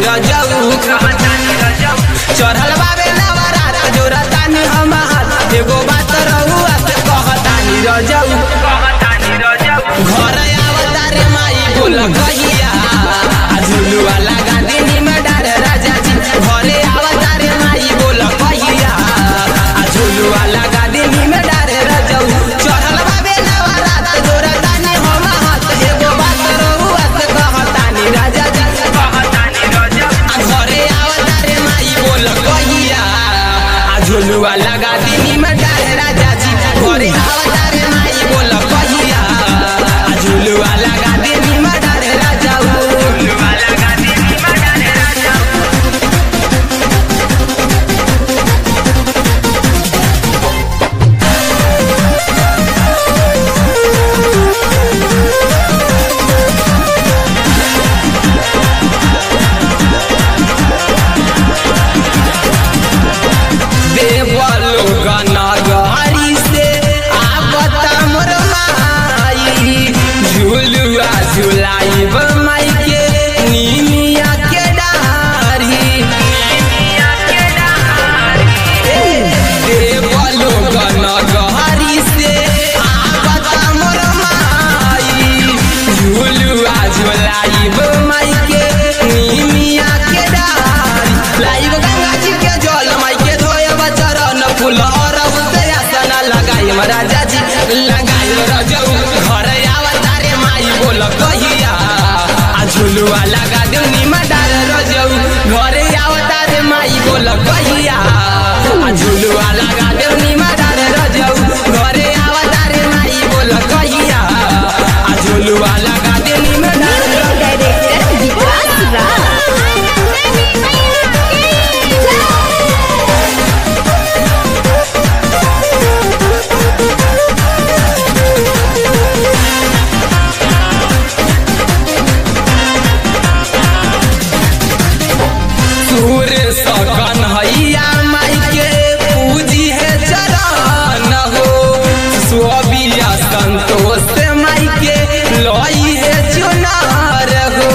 रजऊ चढ़ल बाबे नवरात जोरतानी हम हाथ एगो बात रहुआ से कहतानी रजऊ घर आवता रे माई बोल कहिया झुलुआ लगा देनी में डार राजा जी घरे आवता रे माई बोल कहिया झुलुआ लगा देनी में डार रजऊ चढ़ल बाबे नवरात जोरतानी हम हाथ एगो बात रहुआ से कहतानी राजा जी घरे आवता रे माई बोल कहिया झुलुआ लगा देनी में डार राजा जी घरे आवता रे माई बोल कहिया झुलुआ लगा देनी में डार राजा गनगरी से आवता मोर माई झुलुआ झुलाइब माई के नीमिया के डारी देवलो गनगरी से आवता मोर माई झुलुआ झुलाइब माई के नीमिया के डारी लाइब गंगा जी के जल माई के धोए चरण फूल राजा जी लगाई रजऊ घर आवता रे माई बोल कहिया झुलुआ लगा देनी में डार रजऊ घर आवता रे माई बोल कहिया झुलुआ लगा देनी में डार रजऊ घर आवता रे माई बोल कहिया झुलुआ लगा देनी में डार सकन हैया माई के पूजी है चरण हो सोबिया संतोष माई के लई है चुनार हो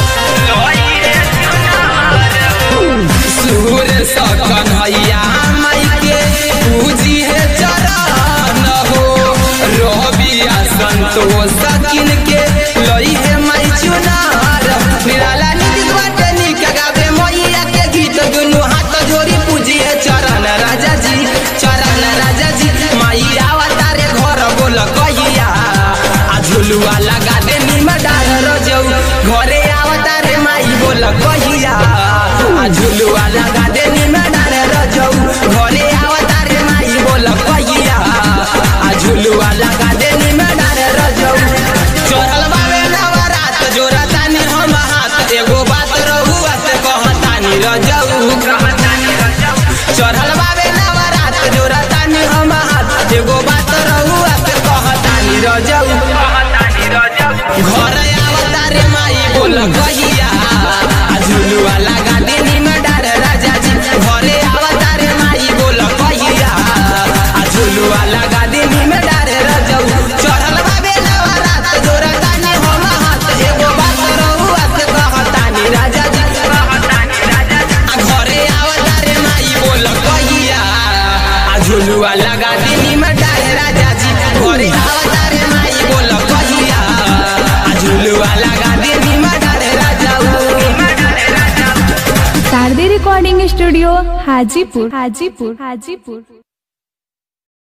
सूर सकन हैया माई के पूजी है चरण हो रोबिया संतोष किन के लई है माई चुनार निराला नीति बाटे निक गावे मैया के गीत दुनु हाथ जोड़ी पूजी है चरण राजा जी माई आवता रे घर बोल कहिया झुलुआ लगा देनी में डार रजऊ घरे आवता रे माई बोल कहिया झुलुआ लगा देनी में डार रजऊ घरे आवता रे माई बोल कहिया झुलुआ लगा देनी में डार रजऊ चढ़ल बाबे नवरात जोरतानी हम हाथ एगो बात रहुआ से कहतानी रजऊ चढ़ल बाबे नवरात जोरतानी हम हाथ एगो बात रहुआ से कहतानी रजऊ घर आवता रे माई बोल कहिया झुलुआ लगा देनी में डार राजा जी घरे आवता रे माई बोल कहिया झुलुआ लगा देनी में डार रजऊ चढ़ल बाबे नवरात जोरतानी हम हाथ एगो बात रहुआ से कहतानी राजा जी घरे आवता रे माई बोल कहिया झुलुआ लगा देनी में डार राजा जी घरे आवता रे माई बोल कहिया झुलुआ लगा देनी में डार राजा शारदे रिकॉर्डिंग स्टूडियो हाजीपुर।